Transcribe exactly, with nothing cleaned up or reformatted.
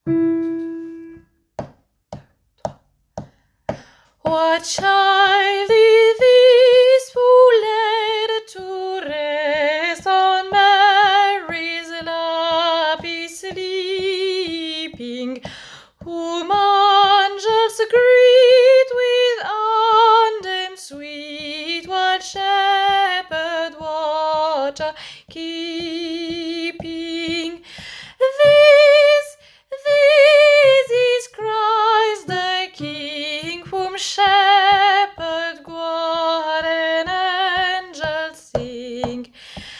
What child is this who laid to rest on Mary's lap is sleeping, whom angels greet with anthem sweet, while shepherd watch are keeping? This, this is Christ the King, whom shepherd guard and angels sing.